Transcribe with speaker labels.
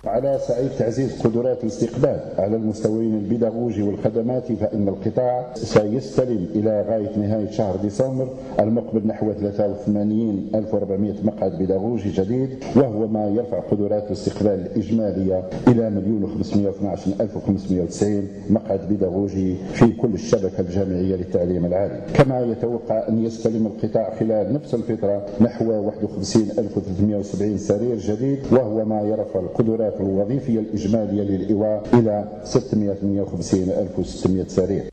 Speaker 1: على سعيد تعزيز قدرات الاستقبال على المستويين البيداغوجي والخدمات، فإن القطاع سيستلم إلى غاية نهاية شهر ديسمبر المقبل نحو 83,400 مقعد بيداغوجي جديد، وهو ما يرفع قدرات الاستقبال الإجمالية إلى 1,512,590 مقعد بيداغوجي في كل الشبكة الجامعية للتعليم العالي. كما يتوقع أن يستلم القطاع خلال نفس الفترة نحو 51,370 سرير جديد، وهو ما يرفع القدرات الوظيفية الإجمالية للإيواء إلى 658,600 سرير.